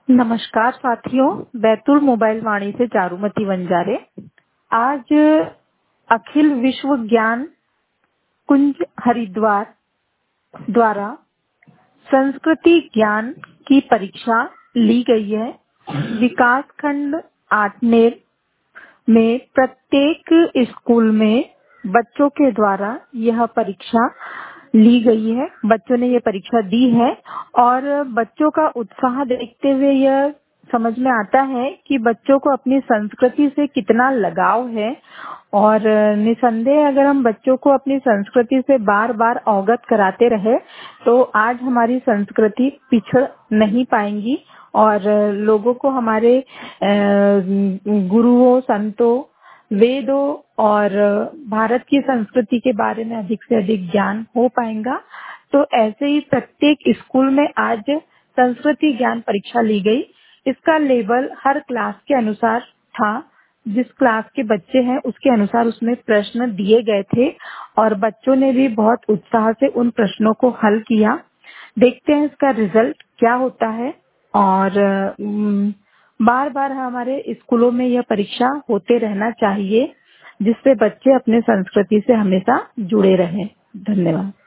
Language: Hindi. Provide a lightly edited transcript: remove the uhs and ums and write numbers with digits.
नमस्कार साथियों, बैतूल मोबाइल वाणी से चारुमती वंजारे। आज अखिल विश्व ज्ञान कुंज हरिद्वार द्वारा संस्कृति ज्ञान की परीक्षा ली गई है। विकास खंड आठनेर में प्रत्येक स्कूल में बच्चों के द्वारा यह परीक्षा ली गई है। बच्चों ने ये परीक्षा दी है और बच्चों का उत्साह देखते हुए यह समझ में आता है कि बच्चों को अपनी संस्कृति से कितना लगाव है। और निसंदेह अगर हम बच्चों को अपनी संस्कृति से बार बार अवगत कराते रहे तो आज हमारी संस्कृति पिछड़ नहीं पाएंगी और लोगों को हमारे गुरुओं, संतों, वेदों और भारत की संस्कृति के बारे में अधिक से अधिक ज्ञान हो पाएगा। तो ऐसे ही प्रत्येक स्कूल में आज संस्कृति ज्ञान परीक्षा ली गई। इसका लेवल हर क्लास के अनुसार था। जिस क्लास के बच्चे हैं उसके अनुसार उसमें प्रश्न दिए गए थे और बच्चों ने भी बहुत उत्साह से उन प्रश्नों को हल किया। देखते हैं इसका रिजल्ट क्या होता है। और बार बार हमारे स्कूलों में यह परीक्षा होते रहना चाहिए जिससे बच्चे अपने संस्कृति से हमेशा जुड़े रहें। धन्यवाद।